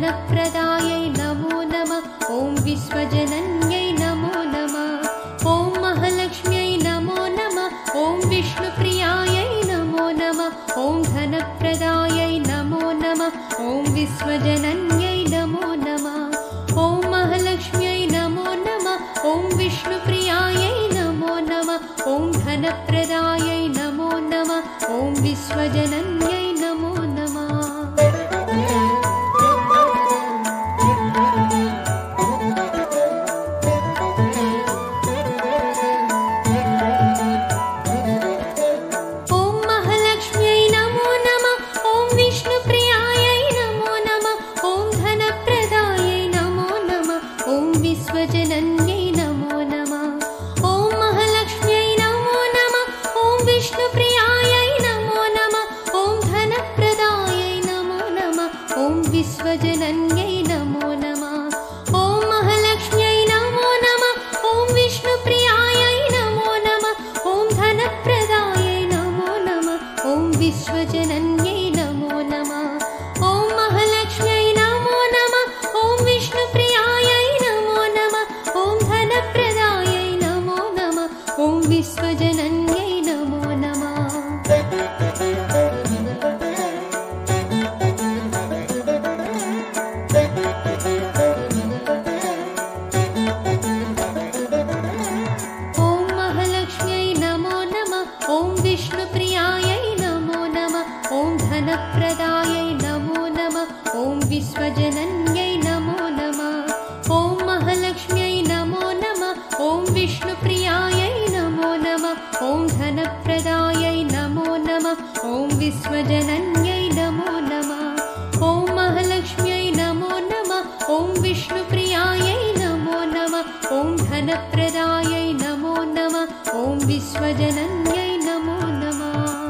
धनप्रदायै नमो नमः। ॐ विश्वजनन्यै नमो नमः। ॐ महालक्ष्म्यै नमो नमः। ॐ विष्णुप्रियायै नमो नमः। ॐ धनप्रदायै नमो नमः। ॐ विश्वजनन्यै नमो नमः। ॐ महालक्ष्म्यै नमो नमः। ॐ विष्णुप्रियायै नमो नमः। ॐ धनप्रदायै नमो नमः। ॐ विश्वजनन्यै नमो नमः। विश्वजनन्यै नमो नमः। ॐ महालक्ष्म्यै नमो नमः। ॐ विष्णुप्रियायै नमो नमः। ॐ धनप्रदायै नमो नमः। ॐ विश्वजनन्यै नमो नमः। ॐ महालक्ष्म्यै नमो नमः। ॐ विष्णुप्रियायै नमो नमः। ॐ धनप्रदायै नमो नमः। ॐ विश्वजनन्यै नमो नमः। ॐ महालक्ष्म्यै नमो नमः। ॐ विष्णुप्रियायै नमो नमः। ॐ धनप्रदायै नमो नमः। ॐ विश्वजनन्यै नमो नमः। ॐ महालक्ष्म्यै नमो नमः। ॐ विष्णुप्रियायै नमो नमः। ॐ धनप्रदायै नमो नमः। ॐ विश्वजनन्यै नमो नमः। ॐ महालक्ष्म्यै नमो नमः। ॐ विष्णुप्रियायै नमो नमः। ॐ धनप्रदायै नमो नमः। ॐ विश्वजनन्यै नमो नमः। ॐ महालक्ष्म्यै नमो नमः। ॐ विष्णुप्रियायै नमो नमः। ॐ धनप्रदायै नमो नमः। ॐ विश्वजनन्यै नमो नमः।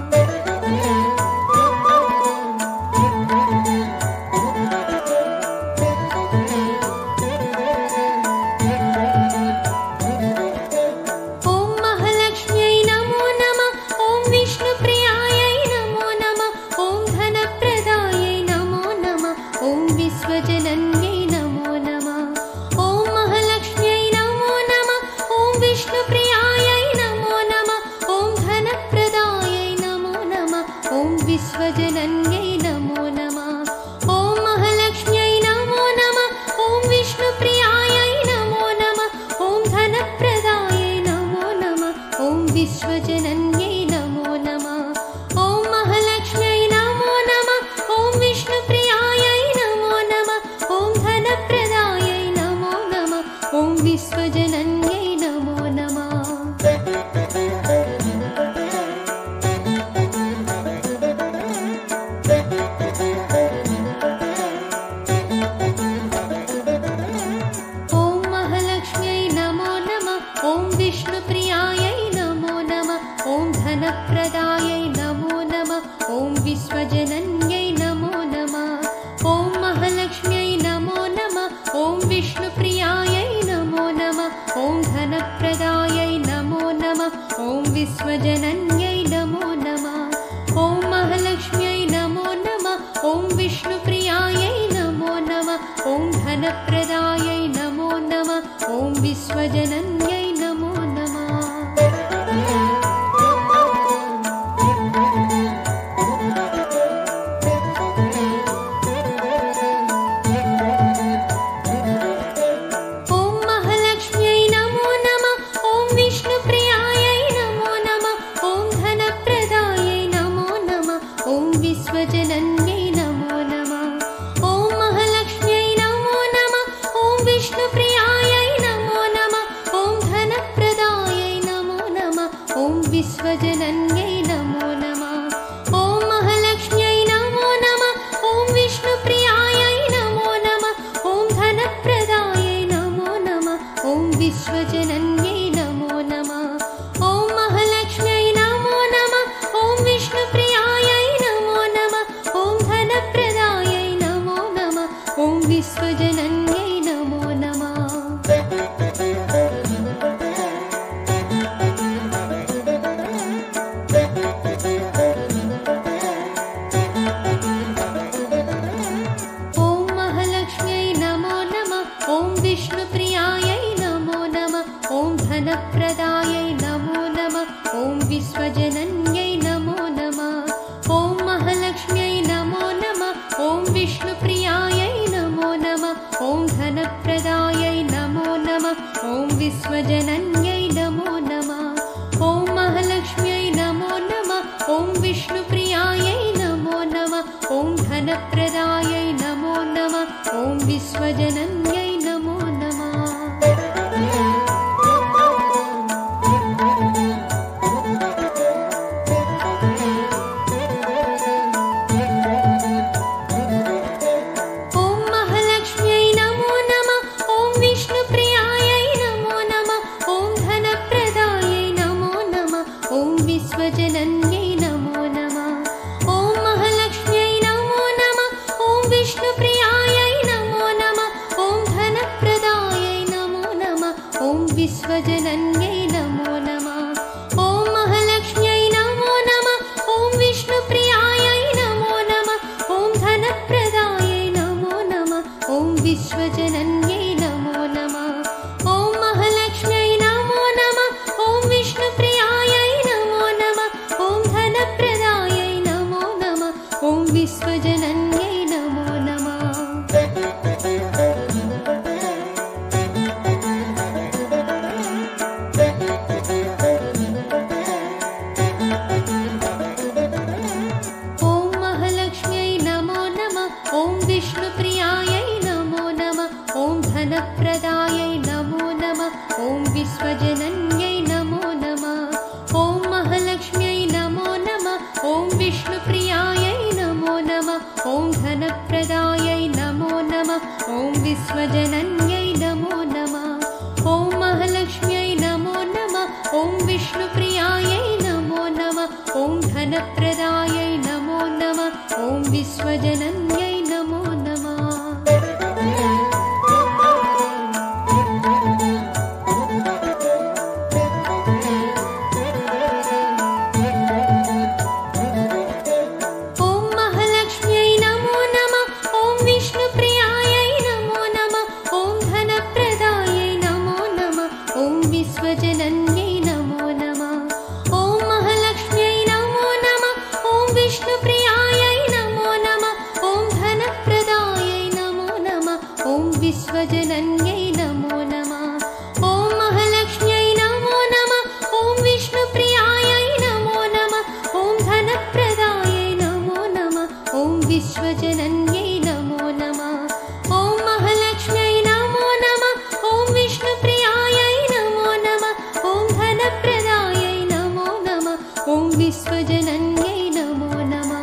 विश्वजनन्यै नमो नमः। ॐ महालक्ष्म्यै नमो नमः। ॐ विष्णुप्रियायै नमो नमः। ॐ धनप्रदायै नमो नमः। ॐ विश्वजनन्यै नमो नमः। ॐ महालक्ष्म्यै नमो नमः। ॐ विष्णुप्रियायै नमो नमः। ॐ धनप्रदायै नमो नमः। ॐ विश्वजनन्यै नमो नमः। ॐ महालक्ष्म्यै नमो नमः। ॐ विष्णुप्रियायै नमो नमः। ॐ धनप्रदायै नमो नमः। ॐ विश्वजनन्यै नमो नमः। ॐ महालक्ष्म्यै नमो नमः। ॐ विष्णुप्रियायै नमो नमः। ॐ धनप्रदायै नमो नमः। ॐ विश्वजनन्यै नमो नमः। ॐ महालक्ष्म्यै नमो नमः। ॐ विष्णुप्रियायै नमो नमः। ॐ धनप्रदायै नमो नमः। ॐ विश्वजनन्यै नमो नमः। ॐ महालक्ष्म्यै नमो नमः। ॐ विष्णुप्रियायै नमो नमः। ॐ धनप्रदायै नमो नमः। ॐ विश्वजनन्यै नमो नमः। विश्वजनन्यै नमो नमः। ॐ महालक्ष्म्यै नमो नमः। ॐ विष्णुप्रियायै नमो नमः। ॐ धनप्रदायै नमो नमः। ॐ विश्वजनन्यै नमो नमः। ॐ महालक्ष्म्यै नमो नमः। ॐ विष्णुप्रियायै नमो नमः। ॐ धनप्रदायै नमो नमः। ॐ विश्वजनन्यै नमो नमः। ॐ महालक्ष्म्यै नमो नमः। ॐ विष्णुप्रियायै नमो नमः। ॐ धनप्रदायै नमो नमः। ॐ विश्वजनन्यै नमो नमः। ॐ महालक्ष्म्यै विष्णुप्रियायै नमो नमः। ॐ धनप्रदायै नमो नमः। ॐ विश्वजनन्यै नमो नमः। ॐ महालक्ष्म्यै नमो नमः। ॐ विष्णुप्रियायै नमो नमः। ॐ धनप्रदायै नमो नमः। ॐ विश्वजनन्यै नमो नमः। विश्वजनन्यै नमो नमः। ॐ महालक्ष्म्यै नमो नमः। ॐ विष्णुप्रियायै नमो नमः। ॐ धनप्रदायै नमो नमः। ॐ विश्वजनन्यै नमो नमः। ॐ महालक्ष्म्यै नमो नमः। ॐ विष्णुप्रियायै नमो नमः। ॐ धनप्रदायै नमो नमः। ॐ विश्वजनन्यै नमो नमः। ॐ महालक्ष्म्यै नमो नमः। ॐ विष्णुप्रियायै नमो नमः। ॐ धनप्रदायै नमो नमः। ॐ विश्वजनन्यै नमो नमः। ॐ महालक्ष्म्यै नमो नमः। ॐ विष्णुप्रियायै नमो नमः। ॐ धनप्रदायै नमो नमः। ॐ विश्वजनन्यै नमो नमः। ॐ महालक्ष्म्यै नमो नमः। ॐ विष्णुप्रियायै नमो नमः। ॐ धनप्रदायै नमो नमः। ॐ विश्वजनन्यै नमो नमः। ॐ महालक्ष्म्यै नमो नमः। ॐ विष्णुप्रियायै नमो नमः। ॐ धनप्रदायै नमो नमः। ॐ विश्वजनन्यै नमो नमः। विश्वजनन्यै नमो नमः। ॐ महालक्ष्म्यै नमो नमः। ॐ विष्णुप्रियायै नमो नमः। ॐ धनप्रदायै नमो नमः। ॐ विश्वजनन्यै नमो नमः। ॐ महालक्ष्म्यै नमो नमः। ॐ विष्णुप्रियायै नमो नमः। ॐ धनप्रदायै नमो नमः। ॐ विश्वजनन्यै नमो नमः। ॐ महालक्ष्म्यै नमो नमः। ॐ विष्णुप्रियायै नमो नमः। ॐ धनप्रदायै नमो नमः। ॐ विश्वजनन्यै नमो नमः।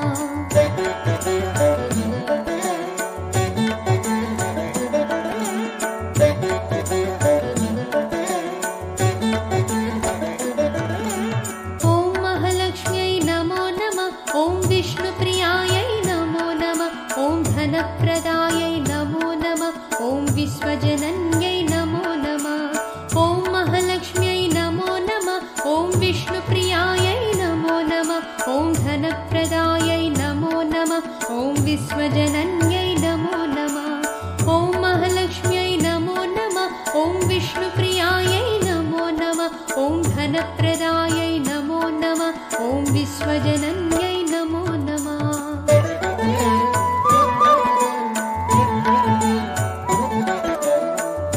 ॐ महालक्ष्म्यै नमो नमः। ॐ विष्णुप्रियायै नमो नमः। ॐ धनप्रदायै नमो नमः। ॐ विश्वजनन्यै नमो नमः। ॐ महालक्ष्म्यै नमो नमः। ॐ विष्णुप्रियायै नमो नमः। ॐ धनप्रदायै नमो नमः। ॐ विश्वजनन्यै नमो नमः। ॐ महालक्ष्म्यै नमो नमः। ॐ विष्णुप्रियायै नमो नमः। ॐ धनप्रदायै नमो नमः। ॐ विश्वजनन्यै नमो नमः। ॐ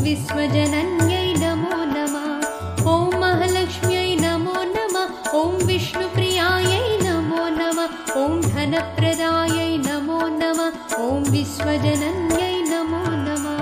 विश्वजनन्यै नमो नमः। ॐ महालक्ष्म्यै नमो नमः। ॐ विष्णुप्रियायै नमो नमः। ॐ धनप्रदायै नमो नमः। ॐ विश्वजनन्यै नमो नमः।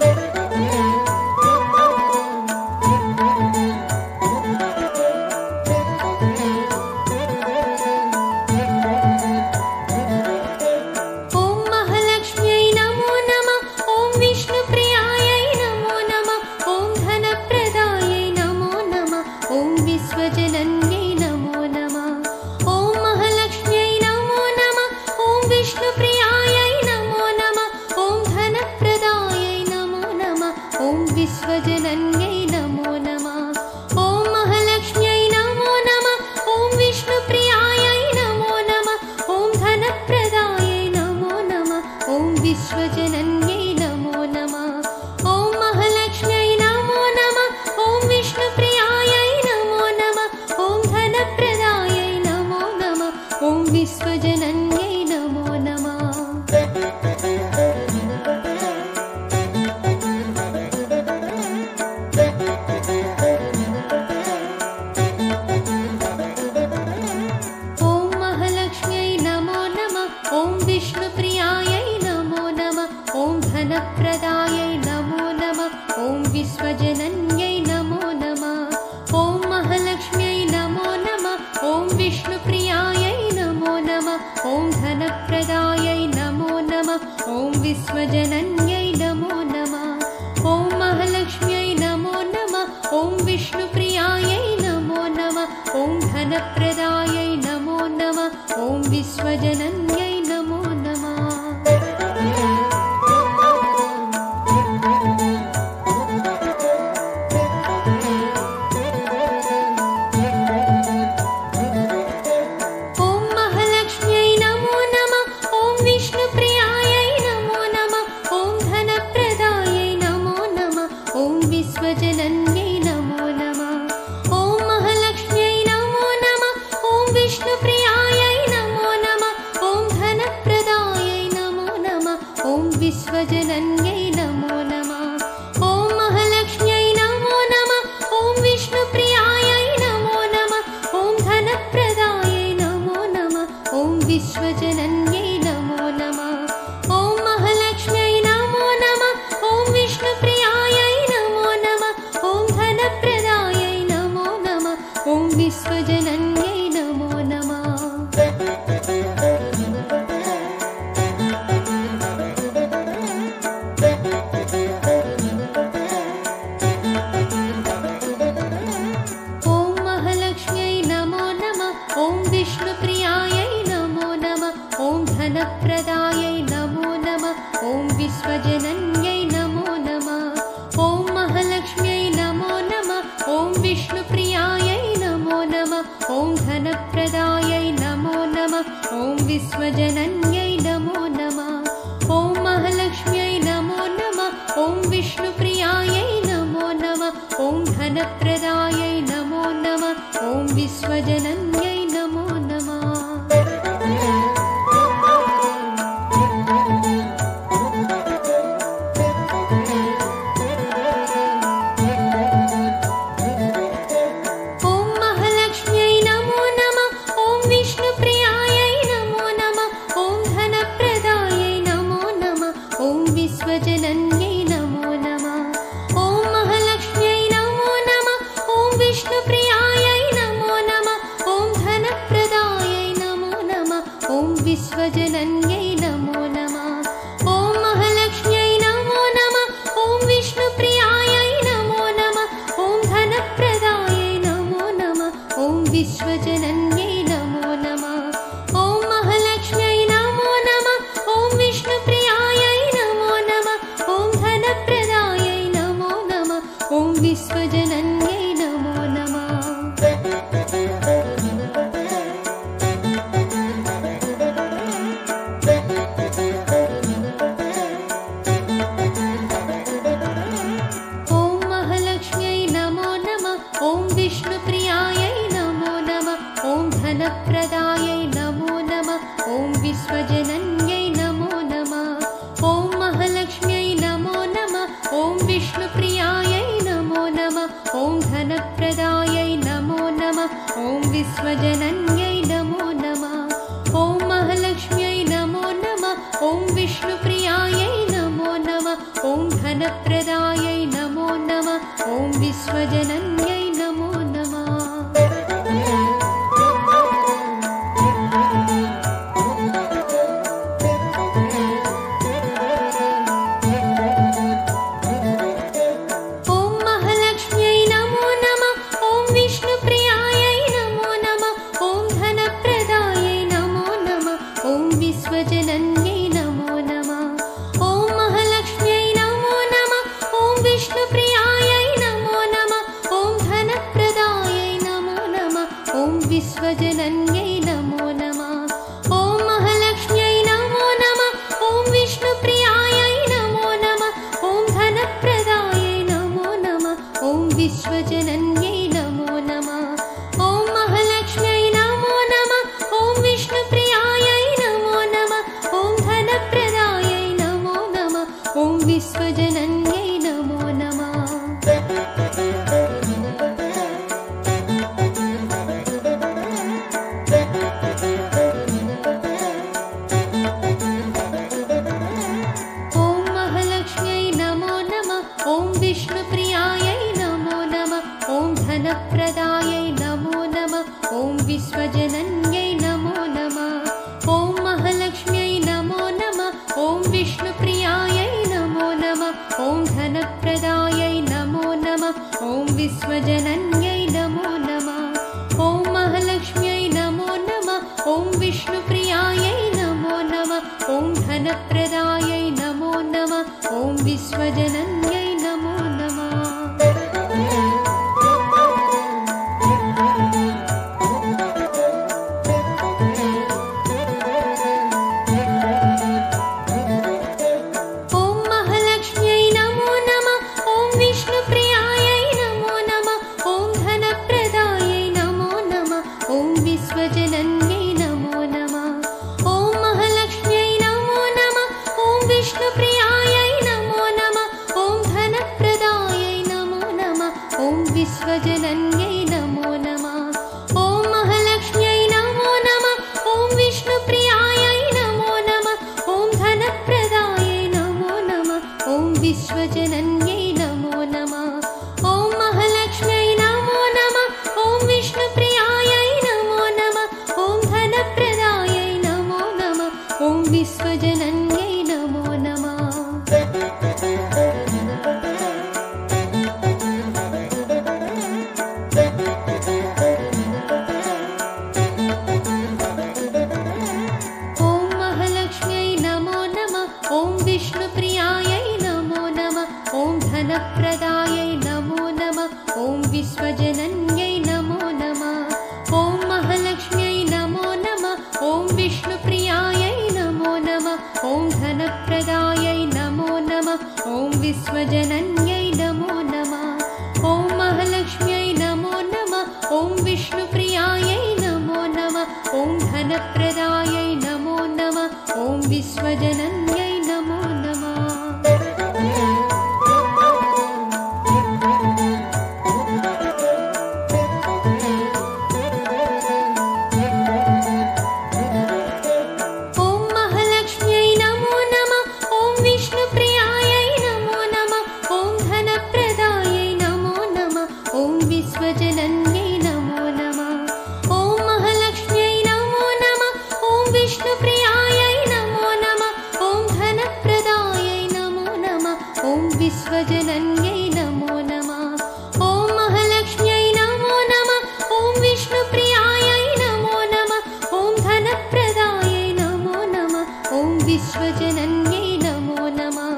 विश्वजनन्यै नमो नमः। ॐ महालक्ष्म्यै नमो नमः। ॐ विष्णुप्रियायै नमो नमः। ॐ धनप्रदायै नमो नमः। ॐ विश्वजनन्यै नमो नमः। ॐ महालक्ष्म्यै नमो नमः। ॐ विष्णुप्रियायै नमो नमः। ॐ धनप्रदायै नमो नमः। ॐ विश्वजनन्यै नमो नमः। ॐ महालक्ष्म्यै नमो नमः। ॐ विष्णुप्रियायै नमो नमः। ॐ धनप्रदायै नमो नमः। ॐ विश्वजनन्यै नमो नमः। ॐ महालक्ष्म्यै नमो नमः। ॐ विष्णुप्रियायै नमो नमः। ॐ धनप्रदायै नमो नमः। ॐ विश्वजनन्यै नमो नमः। ॐ महालक्ष्म्यै नमो नमः। ॐ विष्णुप्रियायै नमो नमः। ॐ धनप्रदायै नमो नमः। ॐ विश्वजनन्यै नमो नमः। ॐ महालक्ष्म्यै नमो नमः। ॐ विष्णुप्रियायै नमो नमः। ॐ धनप्रदायै नमो नमः। ॐ विश्वजनन्यै नमो नमः। विश्वजनन्यै नमो नमः। ॐ महालक्ष्म्यै नमो नमः। ॐ विष्णुप्रियायै नमो नमः। ॐ धनप्रदायै नमो नमः। ॐ विश्वजनन्यै नमो नमः। ॐ महालक्ष्म्यै नमो नमः। ॐ विष्णुप्रियायै नमो नमः। ॐ धनप्रदायै नमो नमः। ॐ विश्वजनन्यै नमो नमः। ॐ महालक्ष्म्यै नमो नमः। ॐ विष्णुप्रियायै नमो नमः। ॐ धनप्रदायै नमो नमः। ॐ विश्वजनन्यै नमो नमः। ॐ महालक्ष्म्यै नमो नमः। ॐ विष्णुप्रियायै नमो नमः। ॐ धनप्रदायै नमो नमः। ॐ विश्वजनन्यै नमो नमः। ॐ महालक्ष्म्यै नमो नमः। ॐ विष्णुप्रियायै नमो नमः। ॐ धनप्रदायै नमो नमः। ॐ विश्वजनन्यै नमो नमः। ॐ महालक्ष्म्यै नमो नमः। ॐ विष्णुप्रियायै नमो नमः। ॐ धनप्रदायै नमो नमः। ॐ विश्वजनन्यै नमो नमः। विश्वजनन्यै नमो नमः। ॐ महालक्ष्म्यै नमो नमः। ॐ विष्णुप्रियायै नमो नमः। ॐ धनप्रदायै नमो नमः। ॐ विश्वजनन्यै नमो नमः। ॐ महालक्ष्म्यै नमो नमः। ॐ विष्णुप्रियायै नमो नमः। ॐ धनप्रदायै नमो नमः। ॐ विश्वजनन्यै नमो नमः। ॐ महालक्ष्म्यै नमो नमः। ॐ विष्णुप्रियायै नमो नमः। ॐ धनप्रदायै नमो नमः। ॐ विश्वजनन्यै नमो नमः। ॐ महालक्ष्म्यै नमो नमः। ॐ विष्णुप्रियायै नमो नमः। ॐ विश्वजनन्यै नमो नमः। ॐ महालक्ष्म्यै नमो नमः। ॐ विष्णुप्रियायै नमो नमः। ॐ धनप्रदायै नमो नमः। ॐ विश्वजनन्यै नमो नमः। विश्वजनन्यै नमो नमः। ॐ महालक्ष्म्यै नमो नमः। ॐ विष्णुप्रियायै नमो नमः। ॐ धनप्रदायै नमो नमः। ॐ विश्वजनन्यै नमो नमः। ॐ महालक्ष्म्यै नमो नमः। ॐ विष्णुप्रियायै नमो नमः। ॐ धनप्रदायै नमो नमः। ॐ विश्वजनन्यै नमो नमः। ॐ महालक्ष्म्यै नमो नमः। ॐ विष्णुप्रियायै नमो नमः। ॐ धनप्रदायै नमो नमः। ॐ विश्वजनन्यै नमो नमः। ॐ महालक्ष्म्यै नमो नमः। ॐ विष्णुप्रियायै नमो नमः। ॐ धनप्रदायै नमो नमः। ॐ विश्वजनन्यै नमो नमः। ॐ महालक्ष्म्यै नमो नमः। ॐ विष्णुप्रियायै नमो नमः। ॐ धनप्रदायै नमो नमः। ॐ विश्वजनन्यै नमो नमः। ॐ महालक्ष्म्यै नमो नमः। ॐ विष्णुप्रियायै नमो नमः। ॐ धनप्रदायै नमो नमः। ॐ विश्वजनन्यै नमो नमः। विश्वजनन्यै नमो नमः। ॐ महालक्ष्म्यै नमो नमः। ॐ विष्णुप्रियायै नमो नमः। ॐ धनप्रदायै नमो नमः। ॐ विश्वजनन्यै नमो नमः। ॐ महालक्ष्म्यै नमो नमः। ॐ विष्णुप्रियायै नमो नमः। ॐ धनप्रदायै नमो नमः। ॐ विश्वजनन्यै नमो नमः। ॐ महालक्ष्म्यै नमो नमः। ॐ विष्णुप्रियायै नमो नमः। ॐ धनप्रदायै नमो नमः। ॐ विश्वजनन्यै नमो नमः। ॐ महालक्ष्म्यै नमो नमः। ॐ विष्णुप्रियायै नमो नमः। ॐ धनप्रदायै नमो नमः। ॐ विश्वजनन्यै नमो नमः। ॐ महालक्ष्म्यै नमो नमः। ॐ विष्णुप्रियायै नमो नमः। ॐ धनप्रदायै नमो नमः। ॐ विश्वजनन्यै नमो नमः। ॐ महालक्ष्म्यै नमो नमः। ॐ विष्णुप्रियायै नमो नमः। ॐ धनप्रदायै नमो नमः। ॐ विश्वजनन्यै नमो नमः। विश्वजनन्यै नमो नमः। ॐ महालक्ष्म्यै नमो नमः। ॐ विष्णुप्रियायै नमो नमः। ॐ धनप्रदायै नमो नमः। ॐ विश्वजनन्यै नमो नमः। ॐ महालक्ष्म्यै नमो नमः। ॐ विष्णुप्रियायै नमो नमः। ॐ धनप्रदायै नमो नमः। ॐ विश्वजनन्यै नमो नमः।